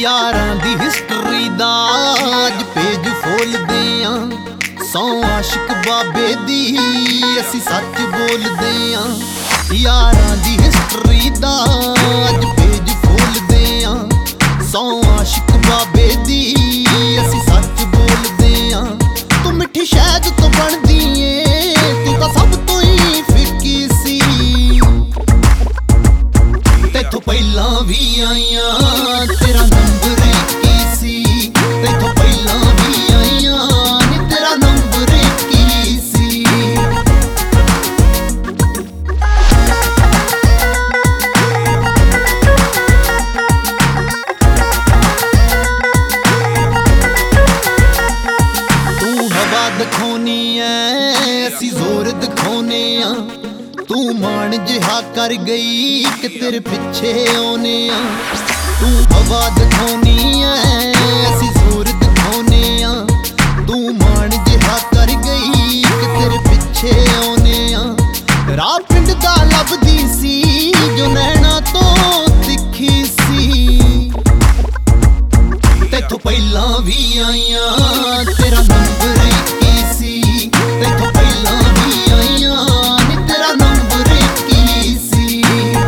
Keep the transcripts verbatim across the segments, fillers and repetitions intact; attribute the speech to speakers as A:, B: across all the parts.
A: यारां दी history दा अज page खोलदे आ सौ आशिक बाबे दी असी सच बोलदे आ यारां दी हिस्टरी दा अज पेज खोलदे आ सौ आशिक बाबे दी असी सच बोलदे आ तू मिठी शहद तो बनदी ए तू तां सब तो ही फिक्की सी तेथों पहलां भी आईयां तेरा नंबर की सी तेथों पहलां भी आईयां नी तेरा नंबर की सी तू हवा दिखाउनी ऐ असी जोर दिखाउने आ तू मान जिहा कर गई कि तेरे पिछे आने आ तू हवा दिखाउनी ऐ असी जोर दिखाउने आ तू मान जिहा कर गई कि तेरे पिछे आने आ राह पिंड दा लभदी सी जो नैना तो तिखी सी तेथों पहलां भी आईयां तेरा नंबर की सी तेथों पहलां भी आईयां नी तेरा नंबर की सी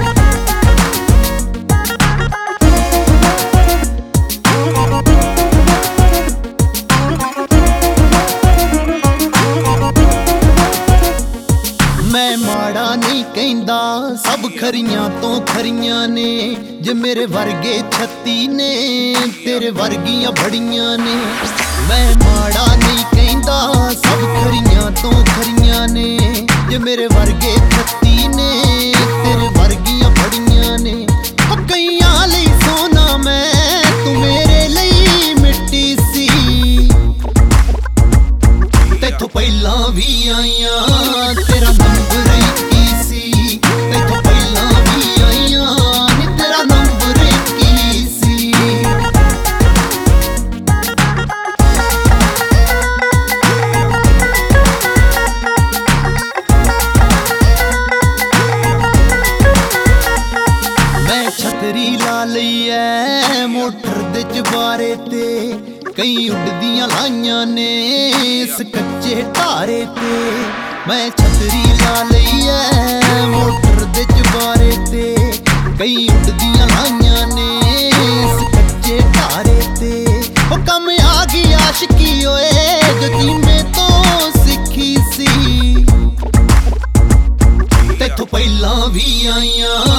A: मैं माड़ा नहीं कहंदा सब खरियां तो खरियां ने जे मेरे वर्गे छत्ती ने तेरे वर्गियां बड़ियां ने मैं माड़ा नहीं कहंदा सब खरियां तो खरियां ने जे मेरे वर्गे छत्ती ने तेरे वर्गियां बड़ियां ने कईयां लई सोना मैं तू मेरे लई मिट्टी सी तेथों पहलां भी आईयां तेरा नंबर की सी तेथों पहलां भी आईयां नी तेरा नंबर की सी मैं छतरी ला लई ऐ मोटर दे चबारे ते कई उड़दियां लाइयां ने इस कच्चे ढारे ते मैं छतरी ला लई ऐ मोटर दे चबारे ते कई उड़दियां लाइयां ने इस कच्चे ढारे ते ओ कम आ गई आशिकी ओए जो जीने तो सिखी सी तेथों पहलां भी आईयां